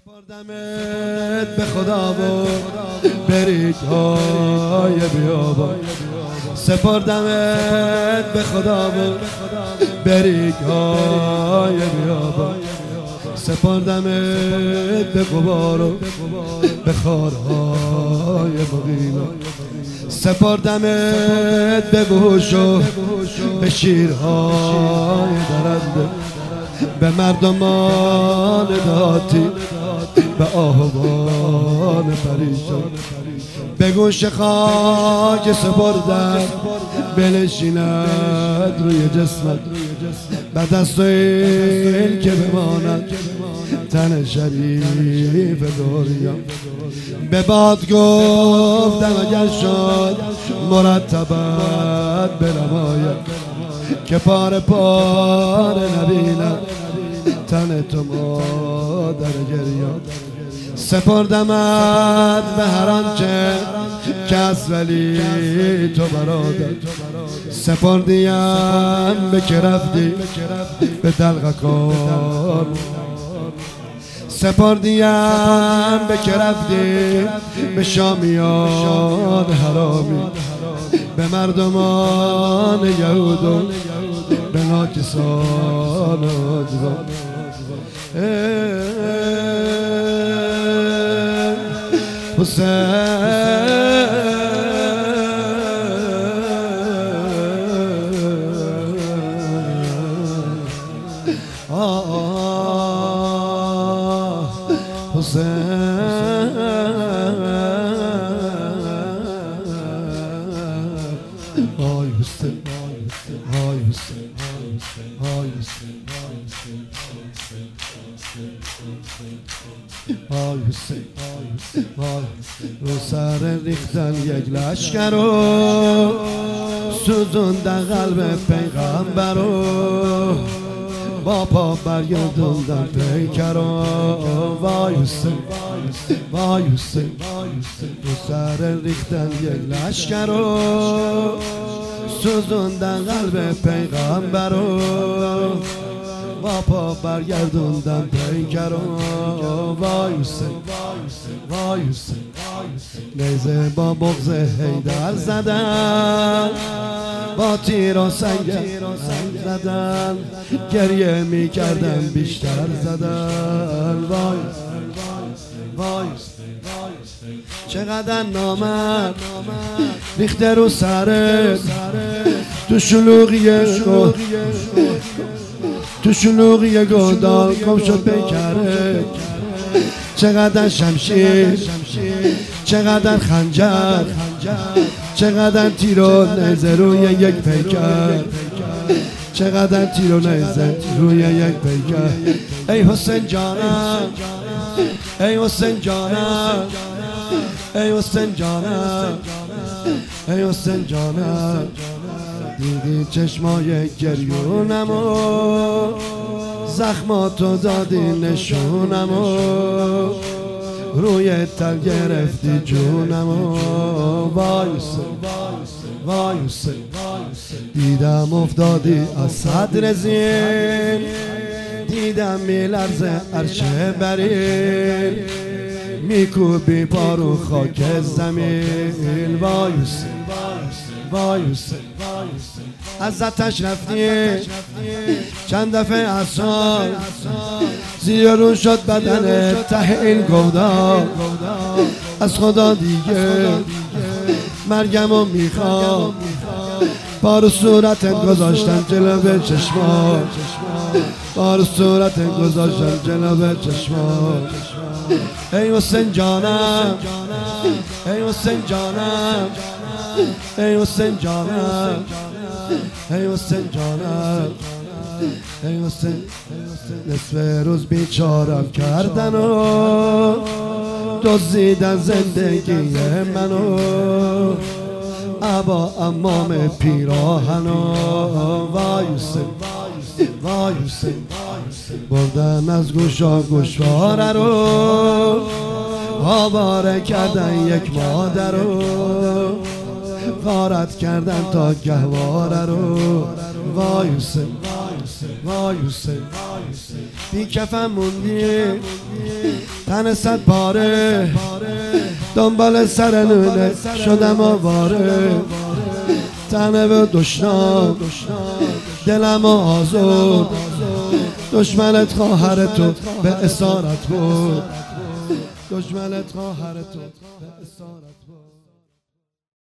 سپردمت به خدا و بریگ‌های بیابان، سپردمت به خدا و بریگ‌های بیابان، سپردمت به غبار و به خارهای مغیلا، سپردمت به گوش و به شیرهای درنده، به مردمان داتی، به آهوان پریشان، به گوش خاک سپردم بنشیند روی جسمت، به دست این که بماند تن شریف دوریا. به باد گفتم اگر شد مرتبت برماید، که پاره پاره نبینم تن تو مادر گریان. سپردمت به هر آنچه که از ولی تو برادر، سپردیم به که رفتی به دلغکان، سپردیم به که رفتی به شامیان حرامی، به مردمان یهود و به ناکسان عجبان. حسین رو سر ریختن یک لشکر رو سوزوندن قلب پیغمبر رو، با پا برگردوندن پیکر رو. وای حسین وای حسین، رو سر ریختن یک لشکر رو سوزوندن قلب پیغمبر رو، با پا برگردوندن پیکر رو. وای حسین وای حسین، نیزه با بغض حیدر زدن، با تیر و سنگ زدن، گریه می کردن بیشتر زدن. وای وای چقدر نامرد ریخته رو سرت، تو شلوغی گودال گم شد پیکره. چقدر شمشیر، چقدر خنجر، چقدر تیر و نیزه روی یک پیکر، چقدر تیر و نیزه روی یک پیکر. ای حسین جانم، ای حسین جانم، ای حسین جانم، ای حسین جانم. دیدی چشمای گریونمو، زخماتو دادی نشونمو، روی تل گرفتی جونمو. وای حسین وای حسین، دیدم افتادی از صدر زین، دیدم میلرزه عرش برین، میکوبی پارو خاک زمین. وای حسین وای حسین، از آتش رفتی چند دفعه عصا، زیرون شد بدن ته این گودا. از خدا دیگه مرگمو میخوام، پارو صورتت گذاشتم جلو چشما، پارو صورتت گذاشتم جلو چشما. ای حسین جانم، ای حسین جانم، ای حسین جانم، ای حسین جانم، ای حسین. نصف روز بیچارم کردن و دزدیدن زندگی منو، ابا امام پیراهنو. وای حسین وای حسین، بردن از گوشا گوشواره رو، آواره کردن یک مادر رو، غارت کردن تا گهواره رو. وای حسین وای حسین، بی کفن موندی تن 100 پاره دنبال سر نونه شدم آواره، تنه به دشنام دلم آزرد، دشمنت خواهر تو به اسارت بود، دشمنت خواهر تو به اسارت بود.